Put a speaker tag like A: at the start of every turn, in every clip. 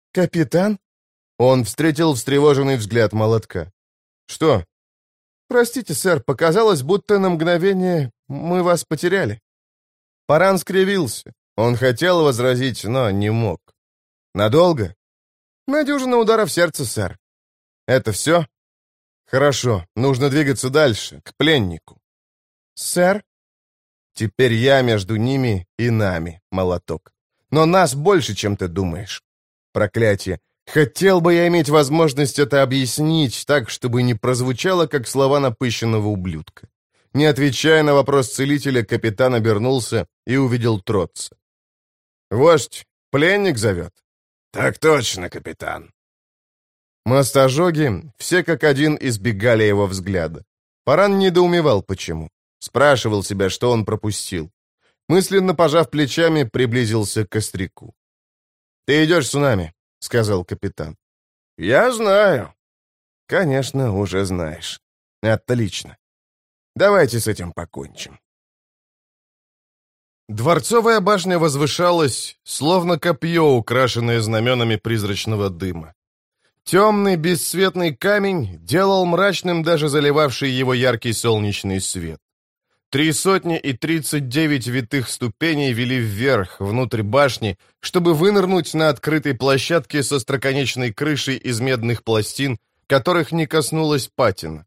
A: «Капитан?» Он встретил встревоженный взгляд молотка. «Что?» «Простите, сэр, показалось, будто на мгновение мы вас потеряли». Паран скривился. Он хотел возразить, но не мог. «Надолго?» «На дюжину ударов сердца, сэр». «Это все?» «Хорошо, нужно двигаться дальше, к пленнику». «Сэр?» «Теперь я между ними и нами, молоток. Но нас больше, чем ты думаешь. Проклятие. Хотел бы я иметь возможность это объяснить так, чтобы не прозвучало, как слова напыщенного ублюдка». Не отвечая на вопрос целителя, капитан обернулся и увидел Тротца. «Вождь, пленник зовет?» «Так точно, капитан». Мостожоги все как один избегали его взгляда. Паран недоумевал, почему. Спрашивал себя, что он пропустил. Мысленно пожав плечами, приблизился к костряку. «Ты идешь с нами», — сказал капитан. «Я знаю». «Конечно, уже знаешь. Отлично. Давайте с этим покончим». Дворцовая башня возвышалась, словно копье, украшенное знаменами призрачного дыма. Темный бесцветный камень делал мрачным даже заливавший его яркий солнечный свет. 339 витых ступеней вели вверх, внутрь башни, чтобы вынырнуть на открытой площадке со остроконечной крышей из медных пластин, которых не коснулась патина.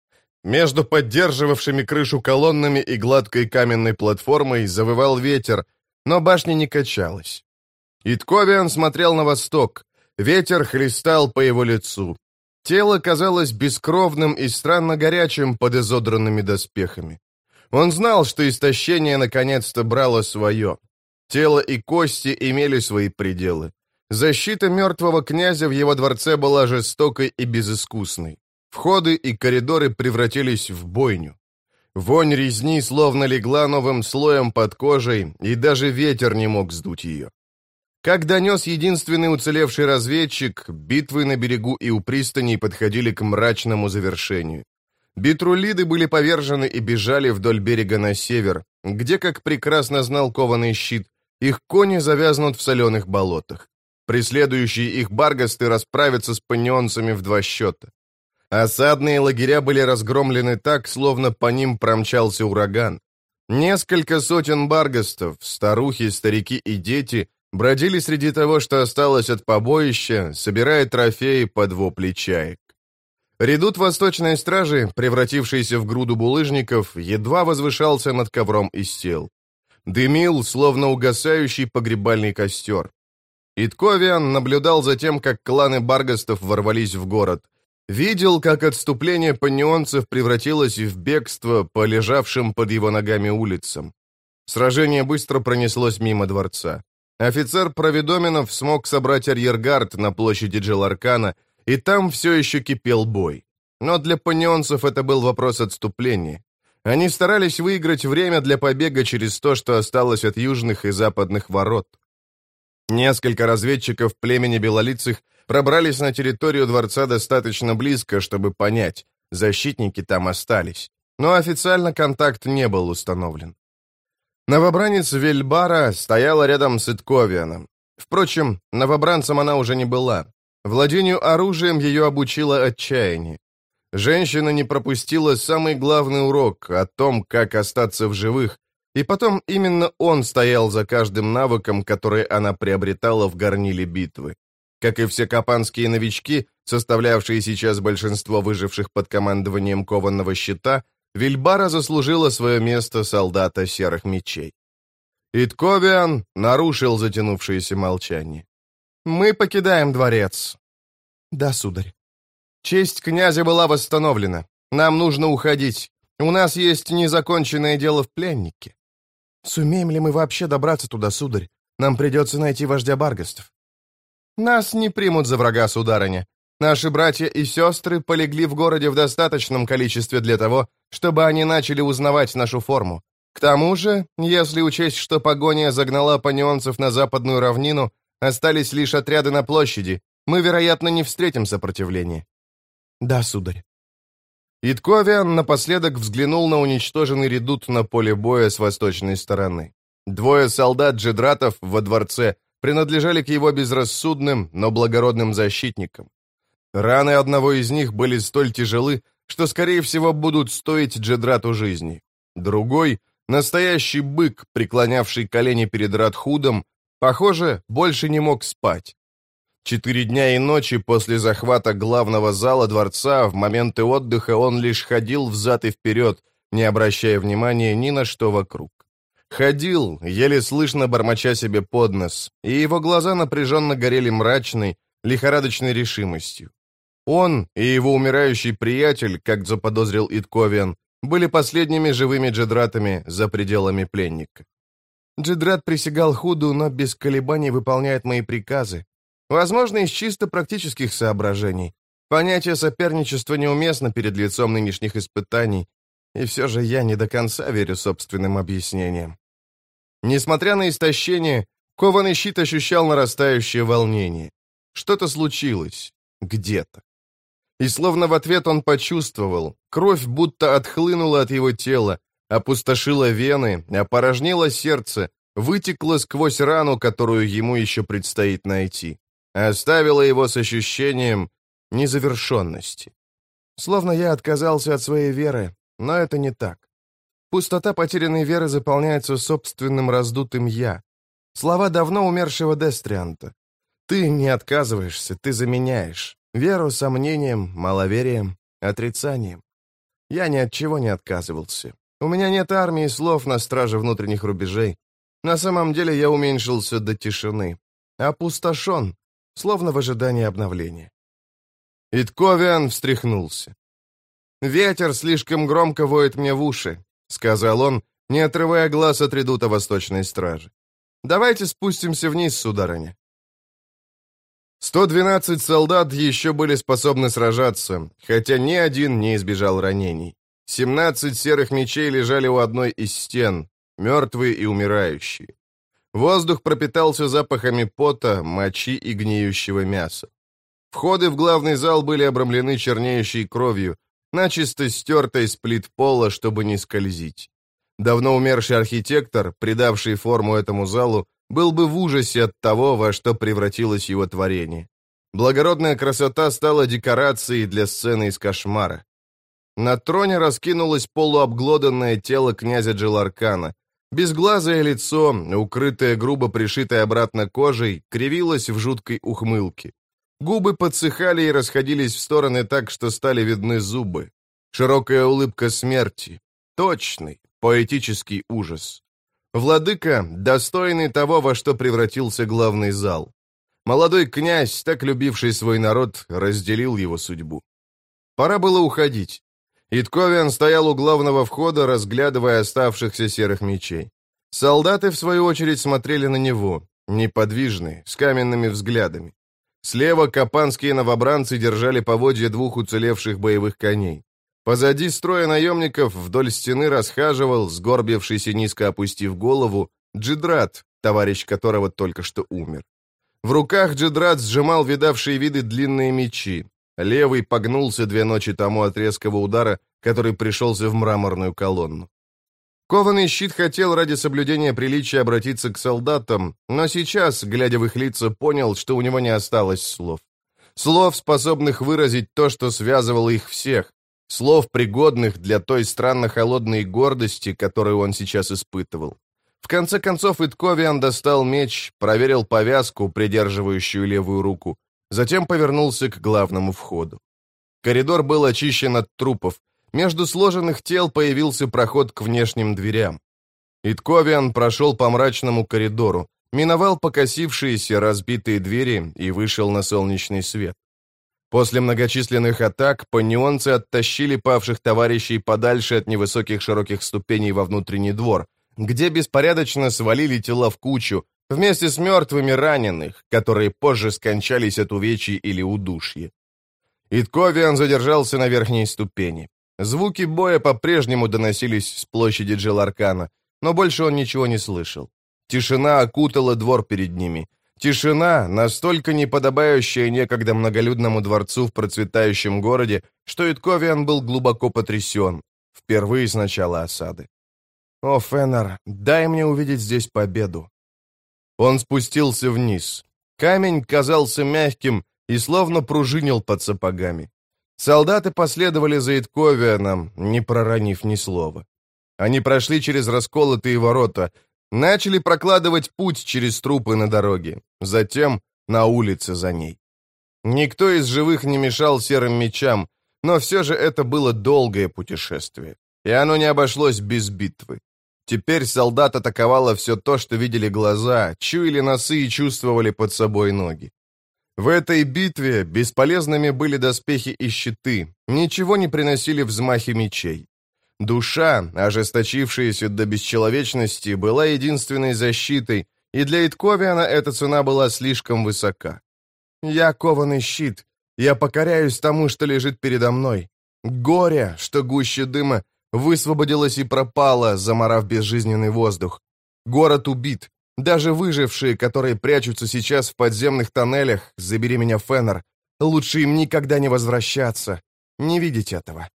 A: Между поддерживавшими крышу колоннами и гладкой каменной платформой завывал ветер, но башня не качалась. Итковиан смотрел на восток. Ветер хлестал по его лицу. Тело казалось бескровным и странно горячим под изодранными доспехами. Он знал, что истощение наконец-то брало свое. Тело и кости имели свои пределы. Защита мертвого князя в его дворце была жестокой и безыскусной. Входы и коридоры превратились в бойню. Вонь резни словно легла новым слоем под кожей, и даже ветер не мог сдуть ее. Как донес единственный уцелевший разведчик, битвы на берегу и у пристаней подходили к мрачному завершению. Битрулиды были повержены и бежали вдоль берега на север, где, как прекрасно знал кованый щит, их кони завязнут в соленых болотах. Преследующие их баргасты расправятся с панионцами в 2 счета. Осадные лагеря были разгромлены так, словно по ним промчался ураган. Несколько сотен баргастов, старухи, старики и дети, бродили среди того, что осталось от побоища, собирая трофеи под вопли чаек. Редут восточной стражи, превратившийся в груду булыжников, едва возвышался над ковром из тел. Дымил, словно угасающий погребальный костер. Итковиан наблюдал за тем, как кланы баргастов ворвались в город. Видел, как отступление панионцев превратилось в бегство по лежавшим под его ногами улицам. Сражение быстро пронеслось мимо дворца. Офицер Провидоменов смог собрать арьергард на площади Джеларкана, и там все еще кипел бой. Но для панионцев это был вопрос отступления. Они старались выиграть время для побега через то, что осталось от южных и западных ворот. Несколько разведчиков племени белолицых пробрались на территорию дворца достаточно близко, чтобы понять, защитники там остались. Но официально контакт не был установлен. Новобранец Вельбара стояла рядом с Итковианом. Впрочем, новобранцем она уже не была. Владению оружием ее обучило отчаяние. Женщина не пропустила самый главный урок о том, как остаться в живых, и потом именно он стоял за каждым навыком, который она приобретала в горниле битвы. Как и все капанские новички, составлявшие сейчас большинство выживших под командованием кованого щита, Вильбара заслужила свое место солдата серых мечей. Итковиан нарушил затянувшееся молчание. «Мы покидаем дворец». «Да, сударь». «Честь князя была восстановлена. Нам нужно уходить. У нас есть незаконченное дело в пленнике». «Сумеем ли мы вообще добраться туда, сударь? Нам придется найти вождя баргастов». «Нас не примут за врага, сударыня. Наши братья и сестры полегли в городе в достаточном количестве для того, чтобы они начали узнавать нашу форму. К тому же, если учесть, что погоня загнала панионцев на западную равнину, остались лишь отряды на площади, мы, вероятно, не встретим сопротивления». «Да, сударь». Итковиан напоследок взглянул на уничтоженный редут на поле боя с восточной стороны. 2 солдат джедратов во дворце принадлежали к его безрассудным, но благородным защитникам. Раны одного из них были столь тяжелы, что, скорее всего, будут стоить Джедрату жизни. Другой, настоящий бык, преклонявший колени перед Радхудом, похоже, больше не мог спать. 4 дня и ночи после захвата главного зала дворца в моменты отдыха он лишь ходил взад и вперед, не обращая внимания ни на что вокруг. Ходил, еле слышно бормоча себе под нос, и его глаза напряженно горели мрачной, лихорадочной решимостью. Он и его умирающий приятель, как заподозрил Итковиан, были последними живыми джедратами за пределами пленника. Джедрат присягал Худу, но без колебаний выполняет мои приказы. Возможно, из чисто практических соображений. Понятие соперничества неуместно перед лицом нынешних испытаний, и все же я не до конца верю собственным объяснениям. Несмотря на истощение, кованый щит ощущал нарастающее волнение. Что-то случилось. Где-то. И словно в ответ он почувствовал, кровь будто отхлынула от его тела, опустошила вены, опорожнила сердце, вытекла сквозь рану, которую ему еще предстоит найти, оставила его с ощущением незавершенности. Словно я отказался от своей веры, но это не так. Пустота потерянной веры заполняется собственным раздутым «я». Слова давно умершего Дестрианта. Ты не отказываешься, ты заменяешь. Веру сомнением, маловерием, отрицанием. Я ни от чего не отказывался. У меня нет армии слов на страже внутренних рубежей. На самом деле я уменьшился до тишины. Опустошен, словно в ожидании обновления. Итковиан встряхнулся. «Ветер слишком громко воет мне в уши», — сказал он, не отрывая глаз от редута восточной стражи. «Давайте спустимся вниз, сударыня». 112 солдат еще были способны сражаться, хотя ни один не избежал ранений. 17 серых мечей лежали у одной из стен, мертвые и умирающие. Воздух пропитался запахами пота, мочи и гниющего мяса. Входы в главный зал были обрамлены чернеющей кровью, начисто стертой с плит пола, чтобы не скользить. Давно умерший архитектор, придавший форму этому залу, был бы в ужасе от того, во что превратилось его творение. Благородная красота стала декорацией для сцены из кошмара. На троне раскинулось полуобглоданное тело князя Джеларкана. Безглазое лицо, укрытое грубо пришитой обратно кожей, кривилось в жуткой ухмылке. Губы подсыхали и расходились в стороны так, что стали видны зубы. Широкая улыбка смерти. Точный, поэтический ужас. Владыка, достойный того, во что превратился главный зал. Молодой князь, так любивший свой народ, разделил его судьбу. Пора было уходить. Итковиан стоял у главного входа, разглядывая оставшихся серых мечей. Солдаты, в свою очередь, смотрели на него, неподвижные, с каменными взглядами. Слева капанские новобранцы держали поводья 2 уцелевших боевых коней. Позади строя наемников вдоль стены расхаживал, сгорбившийся низко опустив голову, Джедрат, товарищ которого только что умер. В руках Джедрат сжимал видавшие виды длинные мечи. Левый погнулся 2 ночи тому от резкого удара, который пришелся в мраморную колонну. Кованый щит хотел ради соблюдения приличия обратиться к солдатам, но сейчас, глядя в их лица, понял, что у него не осталось слов. Слов, способных выразить то, что связывало их всех. Слов, пригодных для той странно холодной гордости, которую он сейчас испытывал. В конце концов Итковиан достал меч, проверил повязку, придерживающую левую руку, затем повернулся к главному входу. Коридор был очищен от трупов. Между сложенных тел появился проход к внешним дверям. Итковиан прошел по мрачному коридору, миновал покосившиеся разбитые двери и вышел на солнечный свет. После многочисленных атак панионцы оттащили павших товарищей подальше от невысоких широких ступеней во внутренний двор, где беспорядочно свалили тела в кучу, вместе с мертвыми раненых, которые позже скончались от увечий или удушья. Итковиан задержался на верхней ступени. Звуки боя по-прежнему доносились с площади Джеларкана, но больше он ничего не слышал. Тишина окутала двор перед ними. Тишина, настолько неподобающая некогда многолюдному дворцу в процветающем городе, что Итковиан был глубоко потрясен, впервые с начала осады. «О, Феннер, дай мне увидеть здесь победу!» Он спустился вниз. Камень казался мягким и словно пружинил под сапогами. Солдаты последовали за Итковианом, не проронив ни слова. Они прошли через расколотые ворота, начали прокладывать путь через трупы на дороге, затем на улице за ней. Никто из живых не мешал серым мечам, но все же это было долгое путешествие, и оно не обошлось без битвы. Теперь солдат атаковало все то, что видели глаза, чуяли носы и чувствовали под собой ноги. В этой битве бесполезными были доспехи и щиты, ничего не приносили взмахи мечей. Душа, ожесточившаяся до бесчеловечности, была единственной защитой, и для Итковиана эта цена была слишком высока. «Я кованый щит, я покоряюсь тому, что лежит передо мной. Горе, что гуще дыма, высвободилось и пропало, заморав безжизненный воздух. Город убит. Даже выжившие, которые прячутся сейчас в подземных тоннелях, забери меня, Феннер, лучше им никогда не возвращаться. Не видеть этого».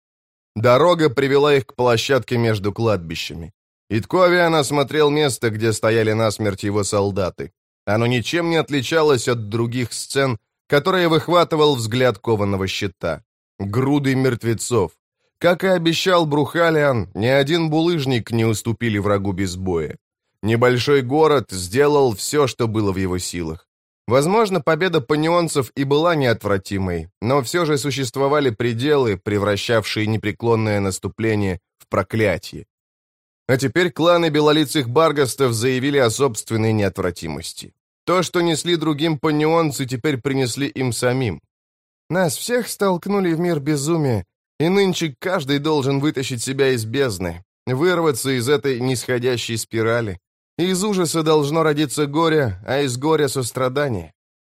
A: Дорога привела их к площадке между кладбищами. Итковиан осмотрел место, где стояли насмерть его солдаты. Оно ничем не отличалось от других сцен, которые выхватывал взгляд кованого щита. Груды мертвецов. Как и обещал Брухалиан, ни один булыжник не уступили врагу без боя. Небольшой город сделал все, что было в его силах. Возможно, победа панионцев и была неотвратимой, но все же существовали пределы, превращавшие непреклонное наступление в проклятие. А теперь кланы белолицых баргастов заявили о собственной неотвратимости. То, что несли другим панионцы, теперь принесли им самим. Нас всех столкнули в мир безумия, и нынче каждый должен вытащить себя из бездны, вырваться из этой нисходящей спирали. Из ужаса должно родиться горе, а из горя — сострадание.